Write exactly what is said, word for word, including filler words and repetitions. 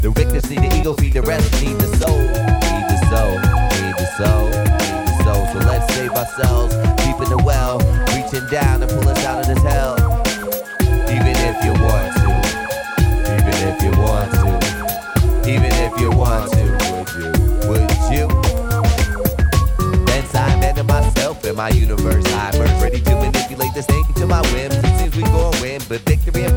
The victors need the ego, feed the rest, need the soul. Need the soul, need the soul, need the soul. So let's save ourselves, deep in the well, reaching down and pull us out of this hell. Even if you want to, even if you want to, even if you want to, would you, would you? Then Simon and myself in my universe, I'm ready to manipulate this thing to my whims. It seems we gon' win, but victory